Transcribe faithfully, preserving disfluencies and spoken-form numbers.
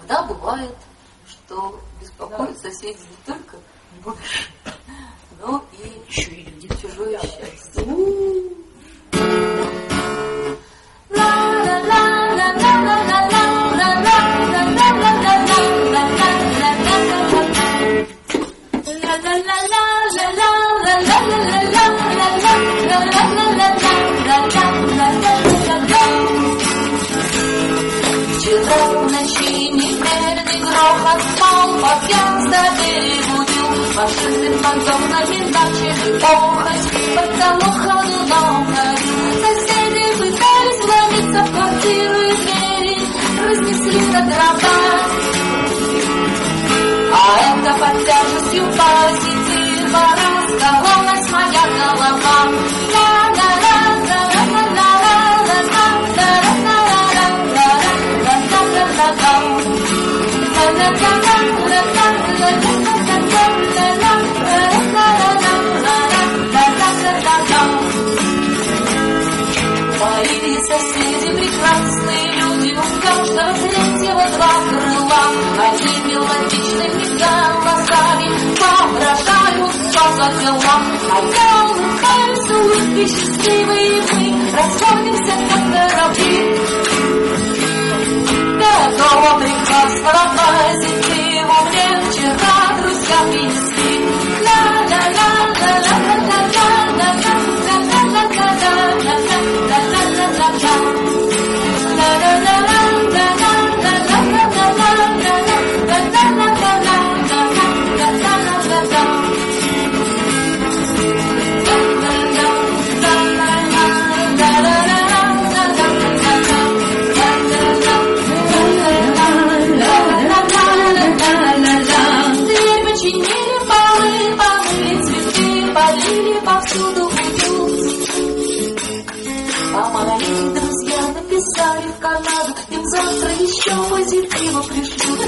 иногда бывает, что беспокоят соседей не только больше, но и еще и люди чужое счастье. Вчера в ночи неверный грохот спал, подъезда перебудил, машины подобными начали охать, потолок ходуном ходил. Соседи пытались вломиться в квартиру и двери, разнесли до дрова. А это под тяжестью позитива раскололась моя голова. Мои соседи прекрасные люди, у каждого третьего два крыла. Они мелодичными голосами воображают, что за дела. А я улыбаюсь, улыбки счастливые мы расходимся, как корабли. Такого прекрасного позитива мне вчера друзья принесли. Написали в Канаду, им завтра еще позитива пришлют.